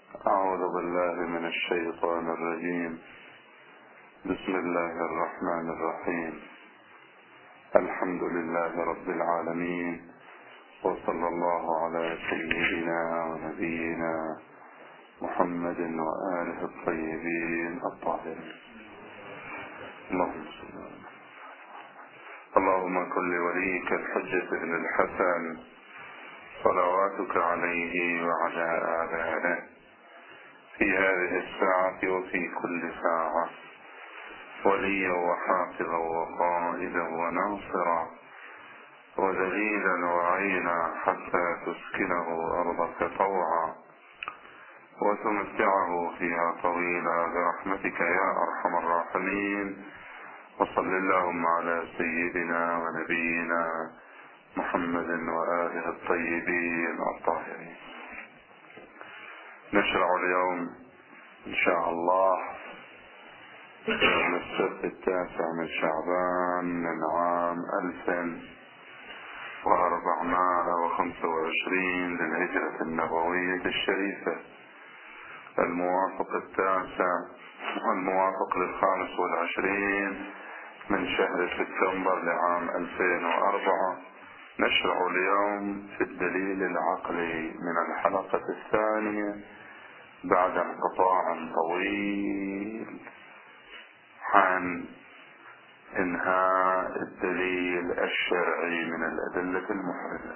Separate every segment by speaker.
Speaker 1: أعوذ بالله من الشيطان الرجيم. بسم الله الرحمن الرحيم. الحمد لله رب العالمين، وصلى الله على سيدنا ونبينا محمد وآله الطيبين الطاهرين. اللهم كن لوليك الحجة بن الحسن صلواتك عليه وعلى آبائه في هذه الساعة وفي كل ساعة وليا وحافظا وقائدا وناصرا ودليلا وعينا حتى تسكنه أرضك طوعا وتمتعه فيها طويلا برحمتك يا أرحم الراحمين. وصل اللهم على سيدنا ونبينا محمد وآله الطيبين الطاهرين. نشرع اليوم إن شاء الله يوم السبت 9 من شعبان من عام 1425 للهجرة النبوية الشريفة، الموافق 9 والموافق 25 من شهر سبتمبر لعام 2004. نشرع اليوم في الدليل العقلي من الحلقة الثانية بعد انقطاع طويل عن انهاء الدليل الشرعي من الأدلة المحرزة.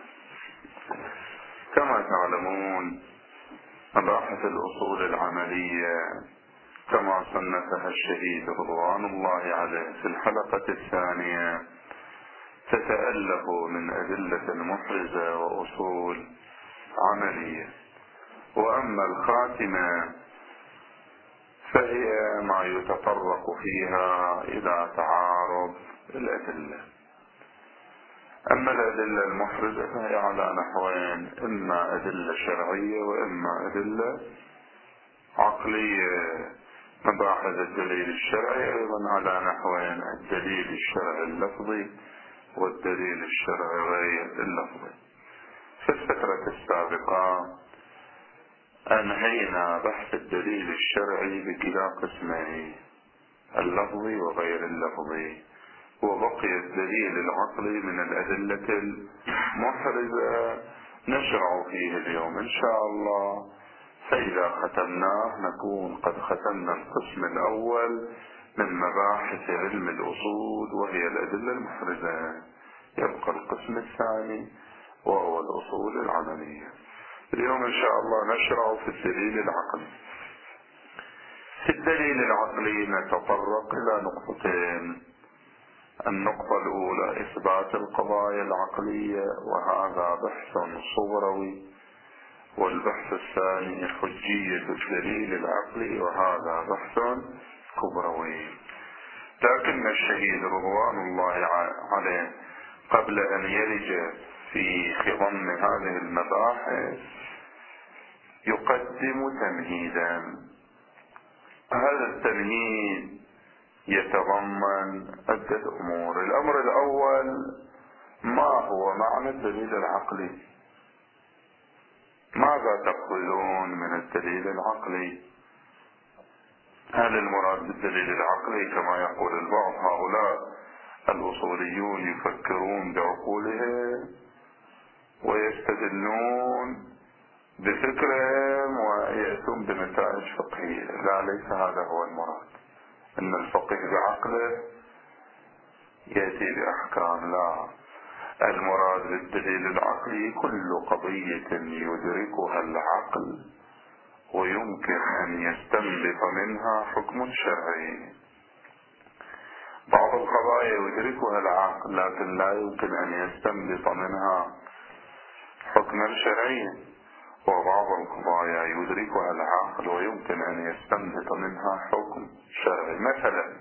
Speaker 1: كما تعلمون مباحث الأصول العملية كما صنفها الشهيد رضوان الله عليه في الحلقة الثانية تتألف من أدلة محرزة وأصول عملية، وأما الخاتمة فهي ما يتطرق فيها إلى تعارض الأدلة. أما الأدلة المحرزة فهي على نحوين، إما أدلة شرعية وإما أدلة عقلية. مباحث الدليل الشرعي أيضا على نحوين، الدليل الشرعي اللفظي والدليل الشرعي غير اللفظي. في الفترة السابقة أنهينا بحث الدليل الشرعي بكلا قسمين، اللفظي وغير اللفظي، وبقي الدليل العقلي من الأدلة المحرزة نشرع فيه اليوم إن شاء الله. فإذا ختمناه نكون قد ختمنا القسم الأول من مباحث علم الأصول وهي الأدلة المحرزة. يبقى القسم الثاني وهو الأصول العملية. اليوم إن شاء الله نشرع في الدليل العقلي. في الدليل العقلي نتطرق إلى نقطتين. النقطة الأولى إثبات القضايا العقلية، وهذا بحث صغروي، والبحث الثاني حجية الدليل العقلي، وهذا بحث كبروي. لكن الشهيد رضوان الله عليه قبل أن يلج في خضم هذه المباحث يقدم تمهيدا. هذا التمهيد يتضمن عدة أمور. الأمر الأول، ما هو معنى الدليل العقلي؟ ماذا تقولون من الدليل العقلي؟ هل المراد بالدليل العقلي كما يقول البعض هؤلاء الأصوليون يفكرون بعقولهم ويستدلون بفكرهم ويأتون بنتائج فقهية؟ لا، ليس هذا هو المراد. إن الفقه بعقله يأتي بأحكام. لا، المراد بالدليل العقلي كل قضية يدركها العقل ويمكن أن يستنبط منها حكم شرعي. بعض القضايا يدركها العقل لكن لا يمكن أن يستنبط منها حكما شرعيا، وبعض القضايا يدركها العقل ويمكن أن يستنبط منها حكم شرعي. مثلا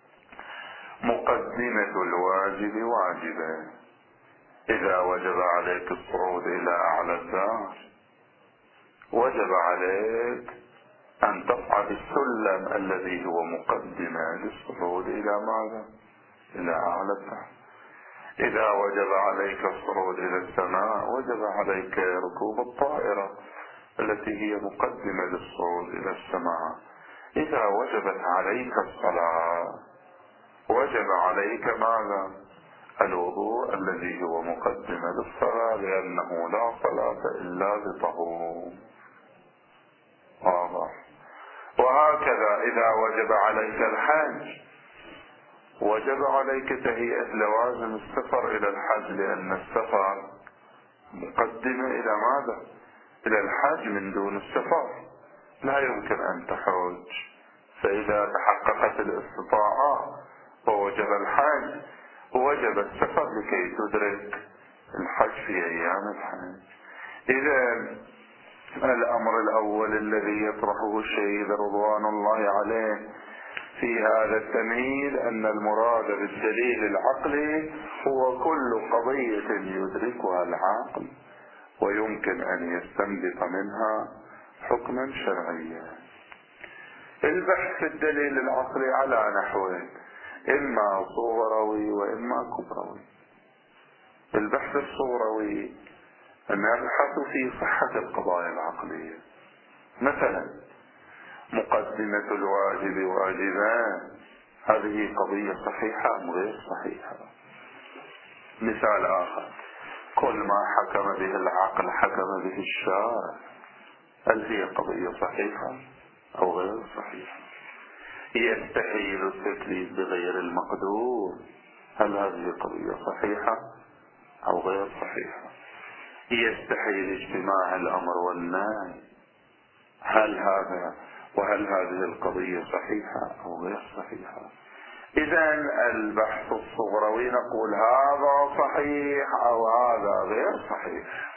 Speaker 1: مقدمة الواجب واجبة. إذا وجب عليك الصعود إلى أعلى الدار وجب عليك أن تصعد السلم الذي هو مقدمة للصعود إلى ماذا؟ إلى أعلى الدار. إذا وجب عليك الصعود إلى السماء وجب عليك ركوب الطائرة التي هي مقدمة للصعود إلى السماء. إذا وجبت عليك الصلاة وجب عليك ماذا؟ الوضوء الذي هو مقدمة للصلاة، لأنه لا صلاة إلا بطهور. واضح؟ وهكذا إذا وجب عليك الحج وجب عليك تهيئة لوازم السفر إلى الحج، لأن السفر مقدمة إلى ماذا؟ إلى الحج. من دون السفر لا يمكن أن تحج. فإذا تحققت الاستطاعة ووجب الحج ووجب السفر لكي تدرك الحج في أيام الحج. إذا الأمر الأول الذي يطرحه الشيخ رضوان الله عليه في هذا التمهيد أن المراد بالدليل العقلي هو كل قضية يدركها العقل ويمكن أن يستنبط منها حكما شرعيا. البحث في الدليل العقلي على نحوين، إما صوروي وإما كبروي. البحث الصوروي أن نبحث في صحة القضايا العقلية، مثلا مقدمة الواجب واجبان، هذه قضية صحيحة أم غير صحيحة؟ مثال آخر، كل ما حكم به العقل حكم به الشارع، هل هي قضية صحيحة أو غير صحيحة؟ يستحيل التكليف بغير المقدور، هل هذه قضية صحيحة أو غير صحيحة؟ يستحيل اجتماع الأمر والنهي، وهل هذه القضية صحيحة أو غير صحيحة؟ إذا البحث الصغروي نقول هذا صحيح أو هذا غير صحيح.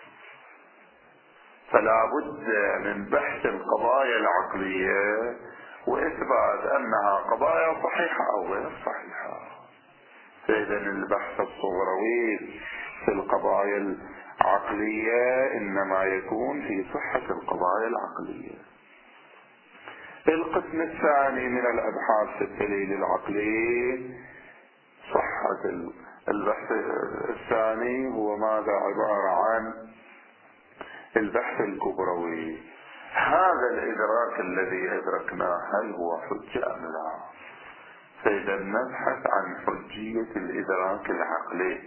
Speaker 1: فلا بد من بحث القضايا العقلية وإثبات أنها قضايا صحيحة أو غير صحيحة. فإذا البحث الصغروي في القضايا العقلية إنما يكون في صحة القضايا العقلية. القسم الثاني من الأبحاث في الدليل العقلي، صحة البحث الثاني هو ماذا؟ عبارة عن البحث الكبروي. هذا الإدراك الذي أدركناه هل هو حجة أم لا؟ فإذا نبحث عن حجية الإدراك العقلي.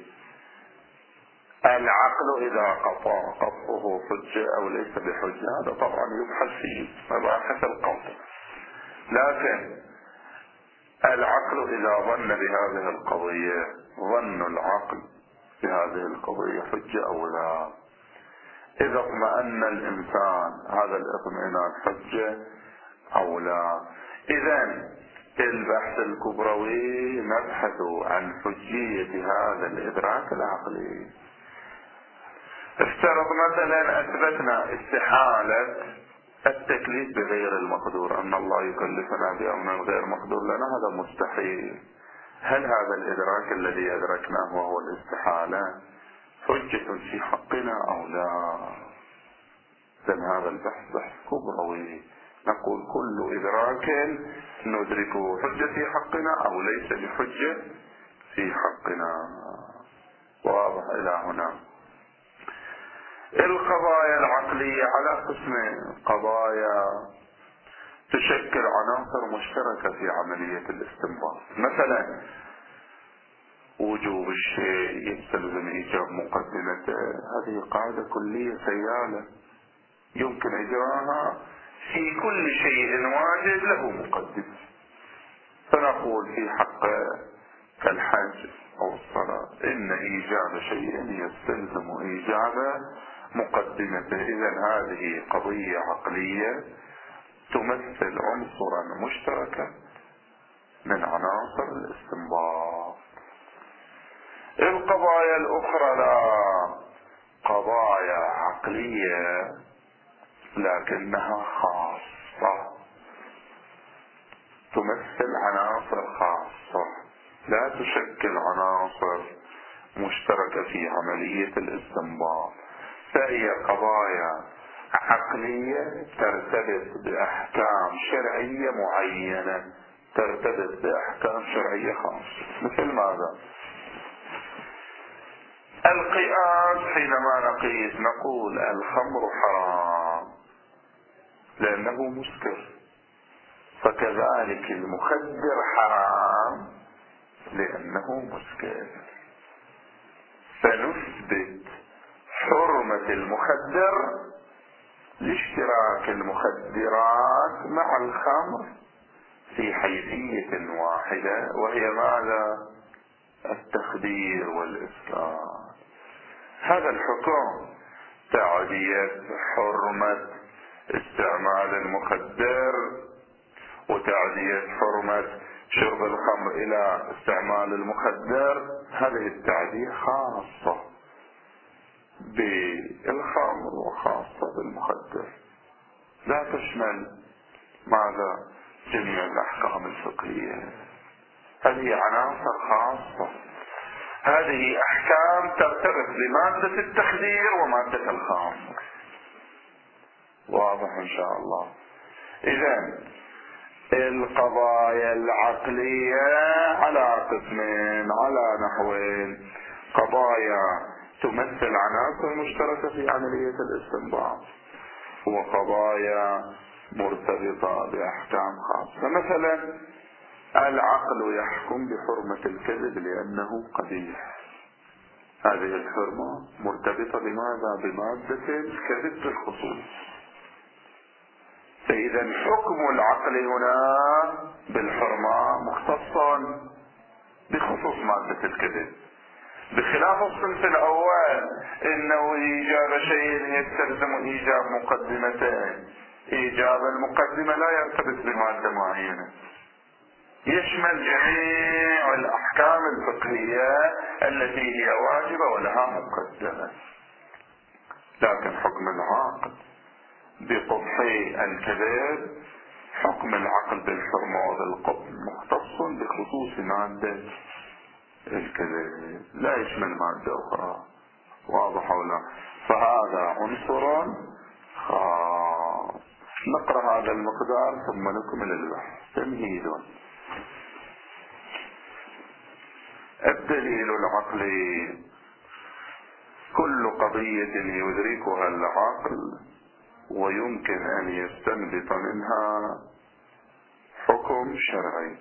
Speaker 1: العقل إذا قطعه حجة أو ليس بحجة، هذا طبعا يبحث في مباحث القطع. لكن العقل إذا ظن بهذه القضية، ظن العقل بهذه القضية حجة أو لا؟ إذا اطمأن الإنسان هذا الاطمئنان حجة أو لا؟ إذن البحث الكبروي نبحث عن حجية هذا الإدراك العقلي. افترض مثلا أثبتنا استحالة التكليف بغير المقدور، أن الله يكلفنا بأمر غير مقدور لنا، هذا مستحيل. هل هذا الإدراك الذي أدركناه وهو الاستحالة حجة في حقنا أو لا؟ إذن هذا البحث بحث كبروي، نقول كل إدراك ندركه حجة في حقنا أو ليس بحجة في حقنا. واضح إلى هنا؟ القضايا العقلية على قسمين، قضايا تشكل عناصر مشتركة في عملية الاستنباط، مثلا وجوب الشيء يستلزم إيجاب مقدمته، هذه قاعدة كلية سيالة يمكن إجراءها في كل شيء واجب له مقدمة. فنقول في حق كالحج أو الصلاة إن إيجاب شيء يستلزم إيجاب مقدمته. إذن هذه قضية عقلية تمثل عنصرا مشتركا من عناصر الاستنباط. القضايا الأخرى لا، قضايا عقلية لكنها خاصة، تمثل عناصر خاصة لا تشكل عناصر مشتركة في عملية الاستنباط. فهي قضايا عقلية ترتبط بأحكام شرعية معينة، ترتبط بأحكام شرعية خاصة. مثل ماذا؟ القياس، حينما نقيس نقول الخمر حرام، لأنه مسكر، فكذلك المخدر حرام لأنه مسكر. فنثبت حرمة المخدر لاشتراك المخدرات مع الخمر في حيثية واحدة، وهي ماذا؟ التخدير والإسكار. هذا الحكم تعدية حرمة استعمال المخدر وتعدية حرمة شرب الخمر إلى استعمال المخدر، هذه التعدية خاصة بالخمر وخاصة بالمخدر، لا تشمل ماذا؟ جميع الأحكام الفقهية. هذه عناصر خاصة، هذه أحكام ترتبط بمادة التخدير ومادة الخمر. واضح إن شاء الله؟ إذن القضايا العقلية على قسمين، على نحوين: قضايا تمثل عناصر مشتركة في عملية الاستنباط، وقضايا مرتبطة بأحكام خاصة. مثلا العقل يحكم بحرمة الكذب لأنه قبيح، هذه الحرمة مرتبطة بماذا؟ بمادة الكذب بالخصوص. فإذا حكم العقل هنا بالحرمة مختص بخصوص مادة الكذب، بخلاف الصنف الأول إنه إيجاب شيء يستلزم إيجاب مقدمتين. إيجاب المقدمة لا يرتبط بمادة معينة، يشمل جميع الأحكام الفقهية التي هي واجبة ولها مقدمة. لكن حكم العقل بقبح الكذب، حكم العقل بالحرمة وبالقبح مختص بخصوص مادة الكذب، لا يشمل مادة أخرى. واضح ولا؟ فهذا عنصر خاص. نقرأ هذا المقدار ثم نكمل البحث. تمهيد: الدليل العقلي كل قضية يدركها العقل ويمكن أن يستنبط منها حكم شرعي.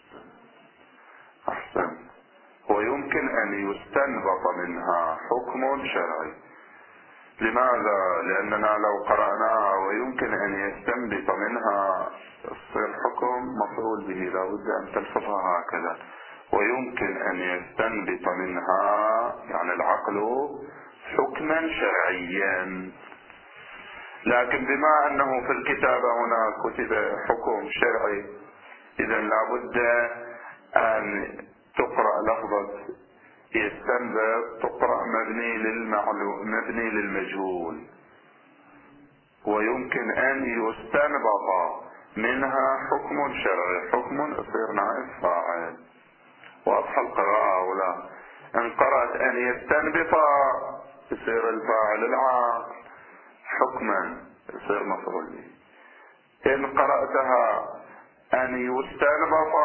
Speaker 1: أحسن، ويمكن أن يستنبط منها حكم شرعي. لماذا؟ لأننا لو قرأناها ويمكن أن يستنبط منها يصير حكم مفعول به، لا بد أن تلفظها هكذا: ويمكن أن يستنبط منها، يعني العقل، حكما شرعيا. لكن بما أنه في الكتابة هنا كتب حكم شرعي، إذا لا بد أن تقرأ لفظة يستنبط، تقرأ مبني للمجهول. ويمكن أن يستنبط منها حكم شرعي، حكم يصير نائب فاعل. واضح القراءة ولا؟ إن قرأت أن يستنبط يصير الفاعل العاقل، حكما يصير مفعول به. إن قرأتها أن يستنبط،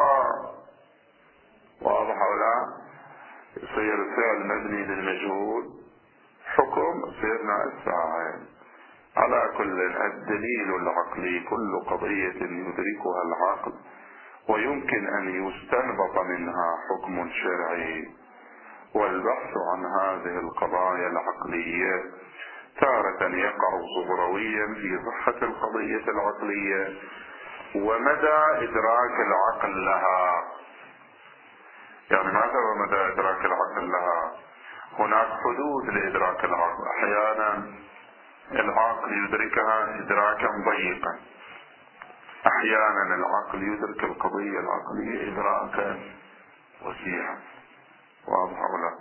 Speaker 1: واضح ولا؟ يصير الفعل مبني للمجهول، حكم يصير نائب فاعل. على كل، الدليل العقلي كل قضية يدركها العقل ويمكن أن يستنبط منها حكم شرعي. والبحث عن هذه القضايا العقلية تارة يقع صغرويا في صحة القضية العقلية ومدى إدراك العقل لها. يعني ماذا ومدى إدراك العقل لها؟ هناك حدود لإدراك العقل، أحيانا العقل يدركها إدراكا ضيقا، أحيانا العقل يدرك القضية العقلية إدراكا وسيعا. واضح ولا؟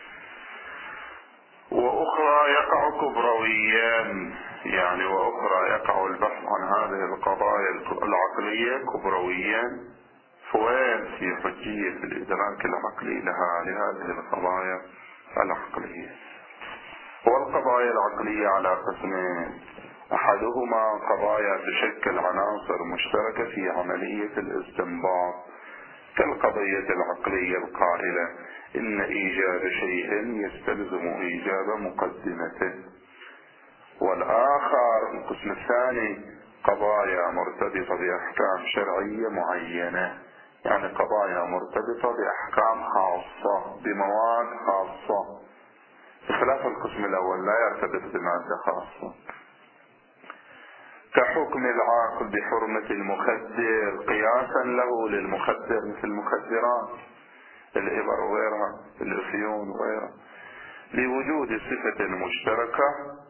Speaker 1: وأخرى يقع كبرويا، يعني وأخرى يقع البحث عن هذه القضايا العقلية كبرويا، فوين في حجية الإدراك العقلي لها لهذه القضايا العقلية. والقضايا العقلية على قسمين: أحدهما قضايا تشكل عناصر مشتركة في عملية الاستنباط، كالقضية العقلية القائلة إن إيجاب شيء يستلزم إيجاب مقدمته. والآخر القسم الثاني قضايا مرتبطة بأحكام شرعية معينة، يعني قضايا مرتبطة بأحكام خاصة بمواد خاصة، بخلاف القسم الأول لا يرتبط بمادة خاصة، كحكم العاقل بحرمة المخدر قياسا له للمخدر، مثل المخدرات الإبر وغيرها، الأفيون وغيرها، لوجود صفة مشتركة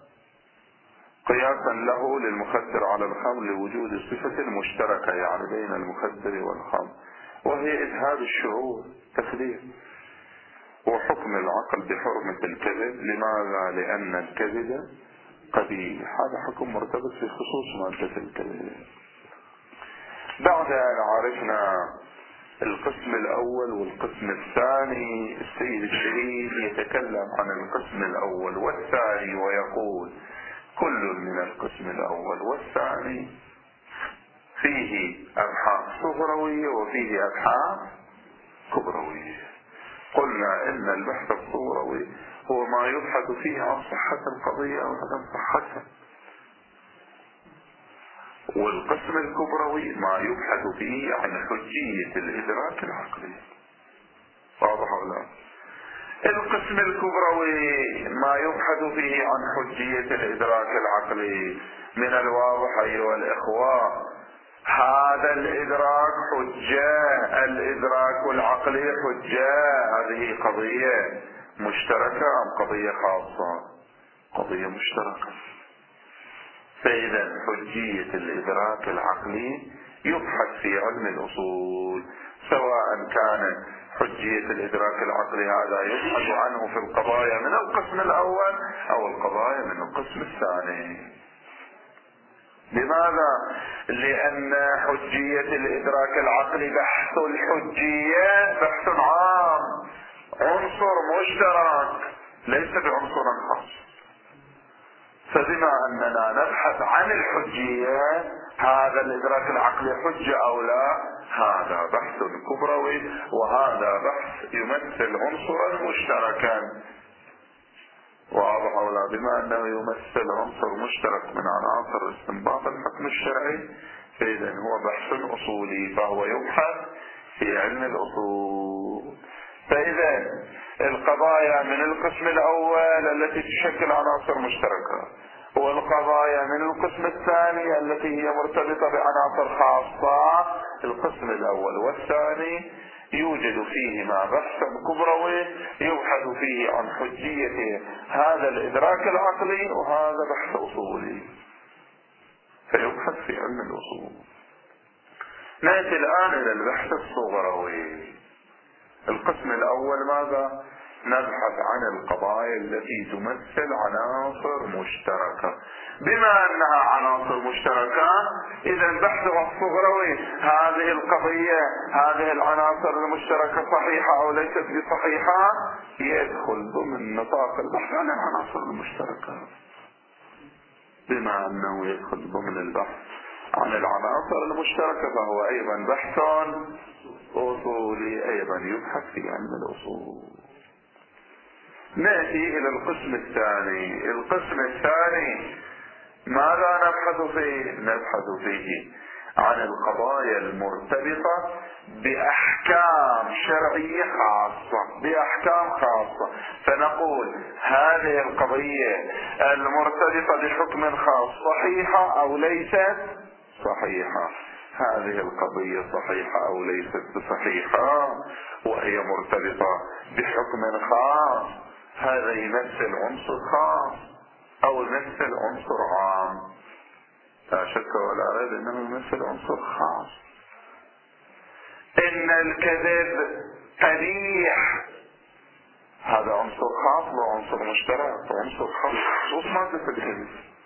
Speaker 1: قياسا له للمخدر على الخمر لوجود صفة مشتركة يعني بين المخدر والخمر، وهي إذهاب الشعور تخدير. وحكم العقل بحرمة الكذب، لماذا؟ لأن الكذب قبيح، هذا حكم مرتبط في خصوص مادة الكذب. بعد أن عرفنا القسم الأول والقسم الثاني، السيد الشريف يتكلم عن القسم الأول والثاني ويقول: كل من القسم الأول والثاني فيه أبحاث صغروية وفيه أبحاث كبروية. قلنا إن البحث الصغروي هو ما يبحث فيه عن صحة القضية أو عدم صحتها، والقسم الكبروي ما يبحث فيه عن حجية الإدراك العقلي. واضح ولا لا؟ القسم الكبروي ما يبحث فيه عن حجية الإدراك العقلي. من الواضح أيها الإخوة هذا الإدراك حجة، الإدراك العقلي حجة، هذه قضية مشتركة أم قضية خاصة؟ قضية مشتركة. فإذا حجية الإدراك العقلي يبحث في علم الأصول، سواء كان حجية الإدراك العقلي هذا يبحث عنه في القضايا من القسم الأول أو القضايا من القسم الثاني. لماذا؟ لأن حجية الإدراك العقلي بحث الحجية بحث عام، عنصر مشترك ليس بعنصر خاص. فبما أننا نبحث عن الحجية، هذا الإدراك العقلي حجة أو لا، هذا بحث كبروي، وهذا بحث يمثل عنصرا مشتركا. واضح ولا؟ بما أنه يمثل عنصر مشترك من عناصر استنباط الحكم الشرعي، فإذا هو بحث أصولي، فهو يبحث في علم الأصول. فإذا القضايا من القسم الأول التي تشكل عناصر مشتركة، والقضايا من القسم الثاني التي هي مرتبطة بعناصر خاصة، القسم الأول والثاني يوجد فيهما بحث كبروي يبحث فيه عن حجية هذا الإدراك العقلي، وهذا بحث أصولي فيبحث في علم الأصول. نأتي الآن إلى البحث الصغروي. القسم الأول ماذا؟ نبحث عن القضايا التي تمثل عناصر مشتركة. بما أنها عناصر مشتركة، إذا بحثها الصغروي هذه القضية، هذه العناصر المشتركة صحيحة أو ليست بصحيحة، يدخل ضمن نطاق البحث عن العناصر المشتركة. بما أنه يدخل ضمن البحث عن العناصر المشتركة فهو أيضا بحث أصولي، أيضا يبحث في علم الأصول. نأتي إلى القسم الثاني. القسم الثاني ماذا نبحث فيه؟ نبحث فيه عن القضايا المرتبطة بأحكام شرعية خاصة، بأحكام خاصة. فنقول هذه القضية المرتبطة بحكم خاص صحيحة أو ليست صحيحة، هذه القضية صحيحة أو ليست بصحيحة، وهي مرتبطة بحكم خاص، هذا يمثل عنصر خاص أو يمثل عنصر عام. لا شك ولا ريب أنه يمثل عنصر خاص. إن الكذب قبيح، هذا عنصر خاص وعنصر مشترك، عنصر خاص خصوص مادة الكذب.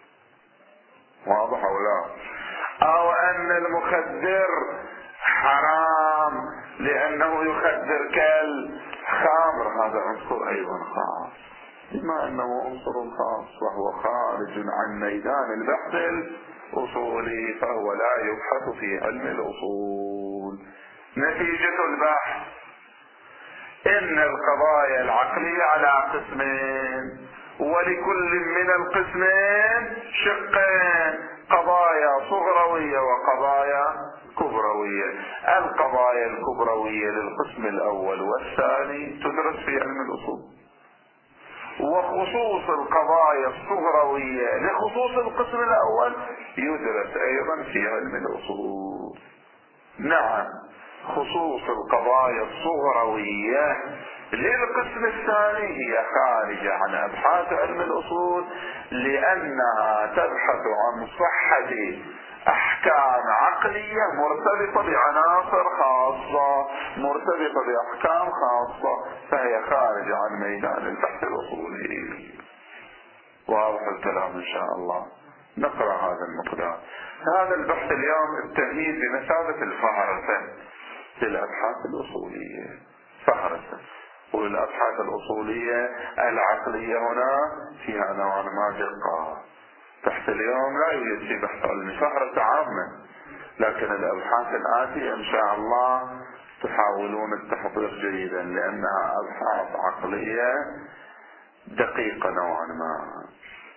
Speaker 1: واضح ولا؟ أو أن المخدر حرام لأنه يخدر كالخمر، هذا عنصر أيضا خاص. بما أنه عنصر خاص وهو خارج عن ميدان البحث الأصولي فهو لا يبحث في علم الأصول. نتيجة البحث إن القضايا العقلية على قسمين، ولكل من القسمين شقين. قضايا صغروية وقضايا كبروية. القضايا الكبروية للقسم الأول والثاني تدرس في علم الأصول، وخصوص القضايا الصغروية لخصوص القسم الأول يدرس أيضا في علم الأصول. نعم، خصوص القضايا الصغروية للقسم الثاني هي خارجة عن أبحاث علم الأصول، لأنها تبحث عن صحة أحكام عقلية مرتبطة بعناصر خاصة، مرتبطة بأحكام خاصة، فهي خارجة عن ميدان البحث الأصولي. واضح الكلام إن شاء الله. نقرأ هذا المقدار. هذا البحث اليوم التمهيد بمثابة الفهرسة للأبحاث الأصولية، فهرسة. والأبحاث الأصولية العقلية هنا فيها نوعا ما دقة. بحث اليوم لا يوجد في بحث علمي، فهرسة عامة، لكن الأبحاث الآتية إن شاء الله تحاولون التحضير جيدا، لأنها أبحاث عقلية دقيقة نوعا ما.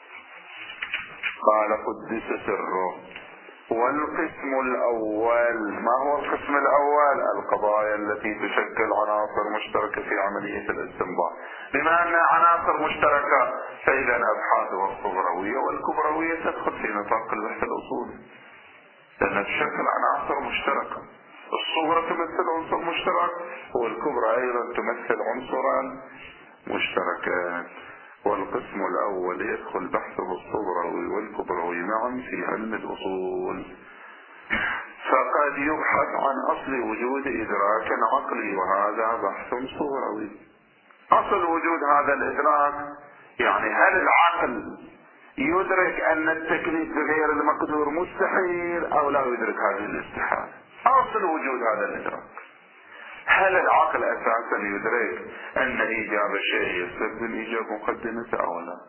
Speaker 1: قال قدس سره. والقسم الأول، ما هو القسم الأول؟ القضايا التي تشكل عناصر مشتركة في عملية الاستنباط. بما أنها عناصر مشتركة فإذا أبحاثها الصغروية والكبروية تدخل في نطاق البحث الأصولي، لأنها تشكل عناصر مشتركة. الصغرى تمثل عنصر مشترك، والكبرى أيضا تمثل عنصرا مشتركا. والقسم الأول يدخل بحثه الصغروي والكبروي معا في علم الأصول. فقد يبحث عن أصل وجود إدراك عقلي، وهذا بحث صغروي. أصل وجود هذا الإدراك، يعني هل العقل يدرك أن التكليف بغير المقدور مستحيل أو لا يدرك هذه الاستحالة؟ أصل وجود هذا الإدراك. هل العقل أساسا يدرك أن إيجاب الشيء يستلزم إيجاب مقدمته أو لا؟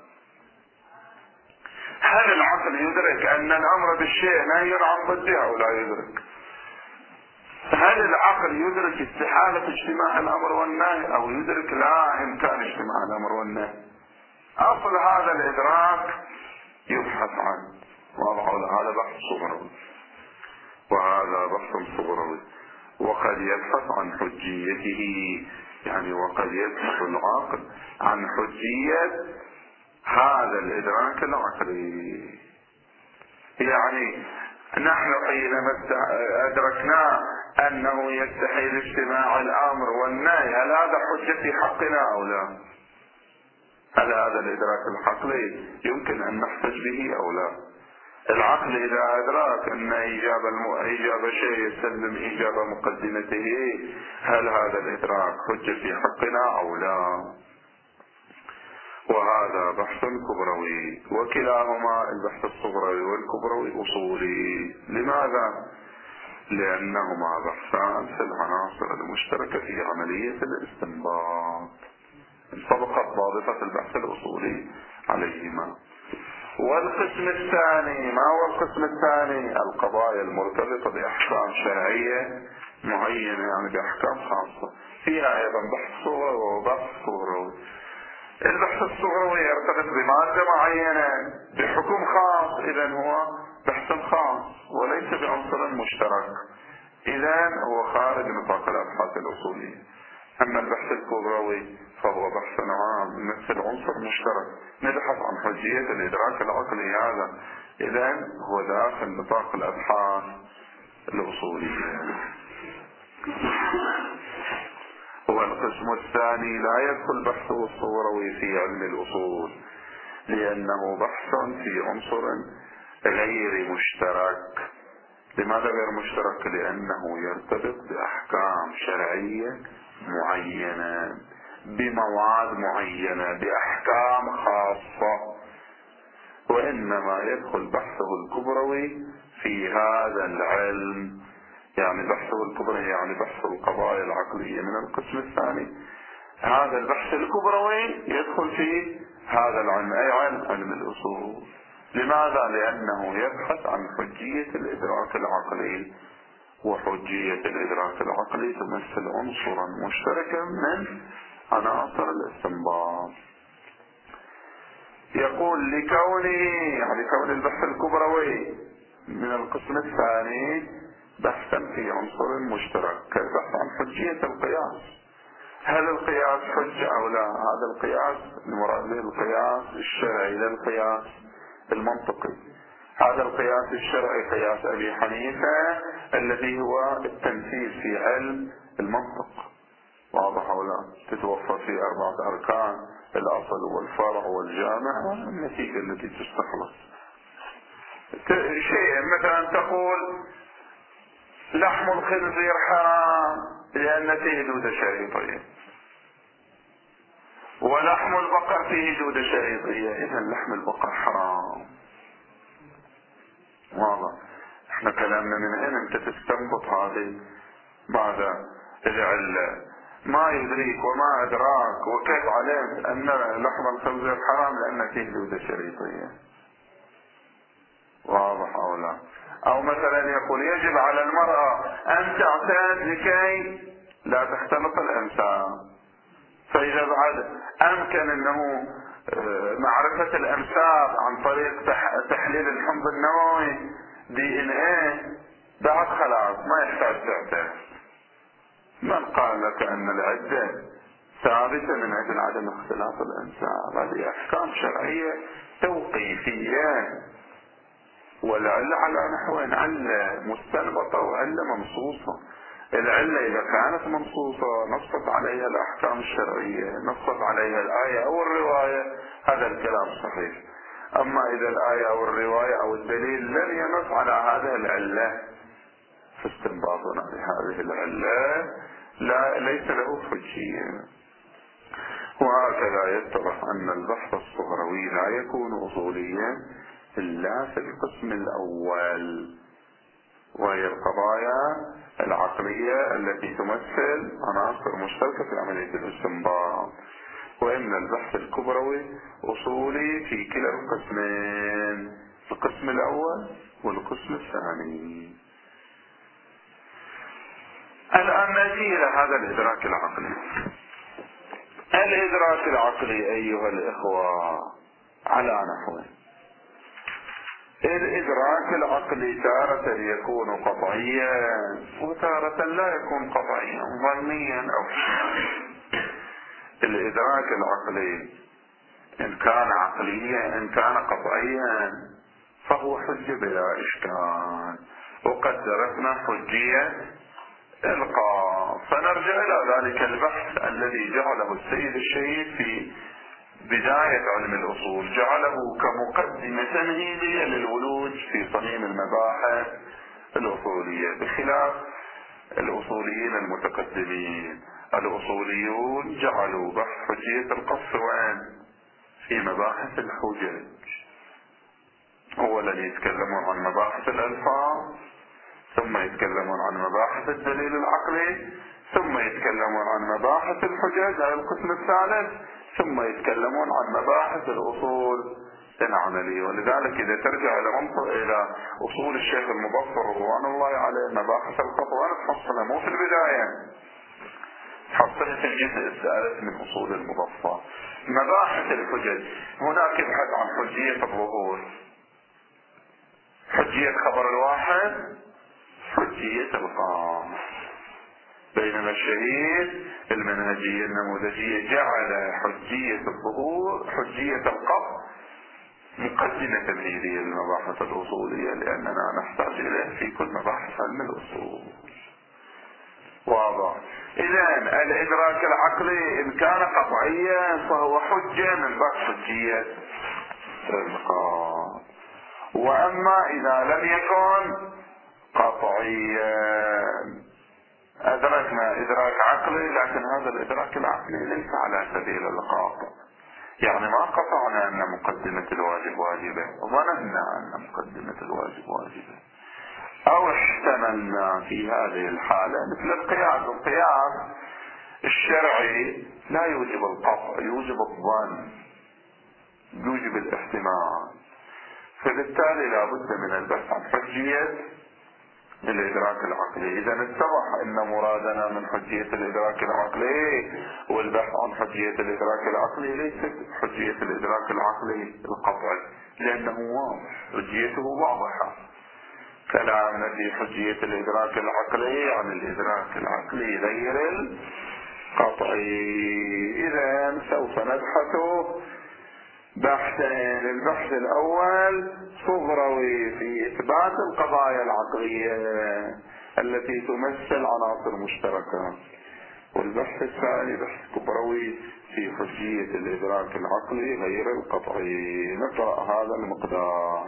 Speaker 1: هل العقل يدرك أن الأمر بالشيء نهي عن ضده أو لا يدرك؟ هل العقل يدرك استحالة اجتماع الأمر والنهي أو يدرك لا إمكان اجتماع الأمر والنهي؟ أصل هذا الإدراك يبحث عنه. هذا بحث صغروي، وهذا بحث صغروي. وقد يبحث عن حجيته، يعني وقد يبحث العاقل عن حجية هذا الإدراك العقلي. يعني نحن حينما أدركنا أنه يستحيل اجتماع الأمر والنهي، هل هذا حجة في حقنا أو لا؟ هل هذا الإدراك العقلي يمكن أن نحتج به أو لا؟ العقل إذا أدرك أن إيجاب شيء يستلزم إيجاب مقدمته، هل هذا الإدراك حجة في حقنا أو لا؟ وهذا بحث كبروي، وكلاهما البحث الصغروي والكبروي أصولي. لماذا؟ لأنهما بحثان في العناصر المشتركة في عملية الاستنباط، انطبقت ضابطة البحث الأصولي عليهما. والقسم الثاني، ما هو القسم الثاني؟ القضايا المرتبطة بأحكام شرعية معينة، يعني بأحكام خاصة، فيها أيضا بحث صغروي وبحث كبروي. البحث الصغروي يرتبط بمادة معينة بحكم خاص، إذا هو بحث خاص وليس بعنصر مشترك، إذا هو خارج نطاق الأبحاث الأصولية. أما البحث الكبروي فهو بحث عام يمثل عنصر مشترك، نبحث عن حجية الإدراك العقلي هذا، إذا هو داخل نطاق الأبحاث الأصولية. والقسم الثاني لا يدخل بحثه الصغروي في علم الأصول، لأنه بحث في عنصر غير مشترك. لماذا غير مشترك؟ لأنه يرتبط بأحكام شرعية معينة، بمواد معينة، بأحكام خاصة. وإنما يدخل بحثه الكبروي في هذا العلم، يعني بحثه الكبروي يعني بحث القضايا العقلية من القسم الثاني. هذا البحث الكبروي يدخل في هذا العلم، أي علم الأصول. لماذا؟ لأنه يبحث عن حجية الإدراك العقلي، وحجية الإدراك العقلي تمثل عنصرا مشتركا من عناصر الاستنباط. يقول لكونه يعني كون البحث الكبروي من القسم الثاني بحثا في عنصر مشترك كالبحث عن حجية القياس. هل القياس حجة أو لا؟ هذا القياس المراد به القياس الشرعي لا القياس المنطقي. هذا القياس الشرعي قياس أبي حنيفة الذي هو التمثيل في علم المنطق، واضح أو لا؟ تتوفر فيه 4 أركان: الأصل والفرع والجامع والنتيجة التي تستخلص. شيء مثلا تقول لحم الخنزير حرام لأن فيه دودة شريطية، ولحم البقر فيه دودة شريطية، إذا لحم البقر حرام. واضح؟ احنا كلامنا من هنا انت تستنبط هذه ماذا؟ العلة. ما يدريك وما أدراك وكيف علمت أن لحم الخنزير حرام لأن فيه دودة شريطية. واضح أو لا؟ أو مثلا يقول يجب على المرأة أن تعتاد لكي لا تختلط الأنساب، فإذا بعد أمكن أنه معرفة الأنساب عن طريق تحليل الحمض النووي DNA بعد خلاص ما يحتاج تعتاد. من قال لك أن العدة ثابتة من أجل عدم اختلاط الأنساب؟ هذه أحكام شرعية توقيفية، والعلة على نحوين: علة مستنبطة وعلة منصوصة. العلة إذا كانت منصوصة نصت عليها الأحكام الشرعية، نصت عليها الآية أو الرواية، هذا الكلام صحيح. أما إذا الآية أو الرواية أو الدليل لم ينص على هذه العلة فاستنباطنا بهذه العلة ليس له حجية. وهكذا يتضح أن البحث الصغروي لا يكون أصوليا إلا في القسم الأول، وهي القضايا العقلية التي تمثل عناصر مشتركة في عملية الاستنباط. وإن البحث الكبروي أصولي في كلا القسمين، القسم الأول والقسم الثاني. الآن نأتي إلى هذا الإدراك العقلي. الإدراك العقلي أيها الإخوة على نحوين: الإدراك العقلي تارة يكون قطعيا وتارة لا يكون قطعيا، ظنيا أو الإدراك العقلي إن كان عقليا إن كان قطعيا فهو حجة بلا إشكال، وقد درسنا حجية القاف. فنرجع إلى ذلك البحث الذي جعله السيد الشهيد في بداية علم الأصول، جعله كمقدمة تمهيدية للولوج في صميم المباحث الأصولية، بخلاف الأصوليين المتقدمين. الأصوليون جعلوا بحث حجية القص وين؟ في مباحث الحجج. أولا يتكلمون عن مباحث الألفاظ، ثم يتكلمون عن مباحث الدليل العقلي، ثم يتكلمون عن مباحث الحجج على القسم الثالث، ثم يتكلمون عن مباحث الأصول العملية. ولذلك إذا ترجع إلى أصول الشيخ المظفر رضوان الله عليه، مباحث الخطوة تحصلها مو في البداية، تحصلها في الجزء الثالث من أصول المظفر. مباحث الحجج هناك يبحث عن حجية الظهور، حجية خبر الواحد، حجية القام. بينما الشهيد المنهجية النموذجية جعل حجية الظهور حجية القطع مقدمة تمهيدية للمباحث الأصولية، لأننا نحتاج إليه في كل مباحث علم الأصول. واضح؟ إذن الإدراك العقلي إن كان قطعيا فهو حجة من باب حجية القطع، وأما إذا لم يكن قطعيا أدركنا إدراك عقلي، لكن هذا الإدراك العقلي ليس على سبيل القاطع، يعني ما قطعنا أن مقدمة الواجب واجبة، ظننا أن مقدمة الواجب واجبة، أو احتملنا في هذه الحالة مثل القياس. القياس الشرعي لا يوجب القطع، يوجب الظن، يوجب الاحتمال، فبالتالي لا بد من البحث عن حجية الإدراك العقلي. إذا اتضح أن مرادنا من حجية الإدراك العقلي والبحث عن حجية الإدراك العقلي ليست حجية الإدراك العقلي القطعي، لأنه واضح، حجيته واضحة. كلامنا في حجية الإدراك العقلي عن الإدراك العقلي غير القطعي. إذا سوف نبحث بحثين. البحث الأول صغروي في إثبات القضايا العقلية التي تمثل عناصر مشتركة، والبحث الثاني بحث كبروي في حجية الإدراك العقلي غير القطعي. نقرأ هذا المقدار.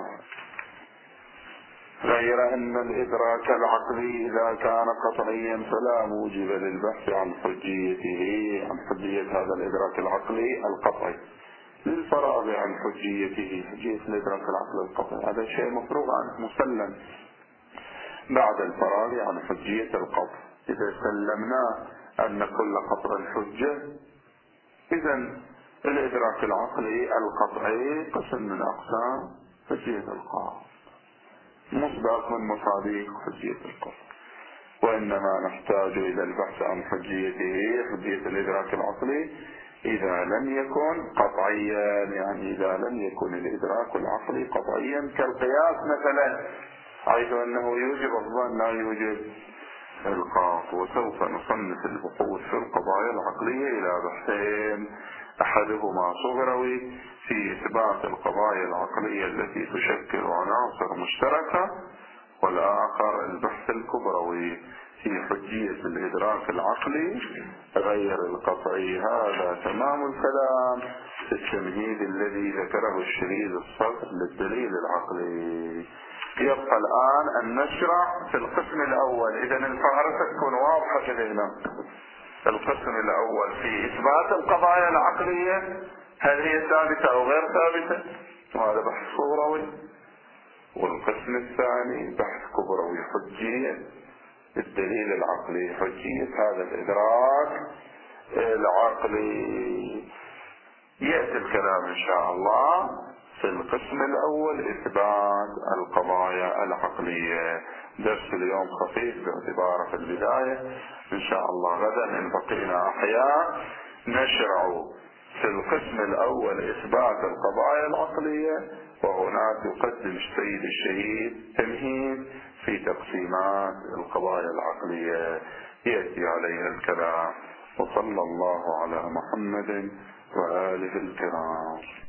Speaker 1: غير أن الإدراك العقلي إذا كان قطعيا فلا موجب للبحث عن حجيته، عن حجية هذا الإدراك العقلي القطعي، للفراغ عن حجيته، حجية الإدراك العقلي القطعي. هذا شيء مفروغ عنه مسلم بعد الفراغ عن حجية القطع. إذا سلمنا أن كل قطع حجة، إذن الإدراك العقلي القطعي قسم من أقسام حجية القطع، مسبق من مصادق حجية القطع. وإنما نحتاج إلى البحث عن حجيته، حجية الإدراك العقلي، إذا لم يكن قطعيا، يعني إذا لم يكن الإدراك العقلي قطعيا كالقياس مثلا، حيث أنه يوجب الظن لا يوجب القاط. وسوف نصنف البحوث في القضايا العقلية إلى بحثين، أحدهما صغروي في إثبات القضايا العقلية التي تشكل عناصر مشتركة، والآخر البحث الكبروي في حجية الإدراك العقلي غير القطعي. هذا تمام الكلام في التمهيد الذي ذكره الشريد الصدر للدليل العقلي. يبقى الآن أن نشرع في القسم الأول. إذا الفهرسة تكون واضحة كذلك. القسم الأول في إثبات القضايا العقلية، هل هي ثابتة أو غير ثابتة، وهذا بحث صغروي. والقسم الثاني بحث كبروي، حجية الدليل العقلي، حجية هذا الإدراك العقلي. يأتي الكلام إن شاء الله في القسم الأول إثبات القضايا العقلية. درس اليوم خفيف باعتباره في البداية. إن شاء الله غدا إن بقينا أحياء نشرع في القسم الأول إثبات القضايا العقلية، وهناك يقدم السيد الشهيد تمهيد في تقسيمات القضايا العقلية يأتي عليها الكلام. وصلى الله على محمد وآله الكرام.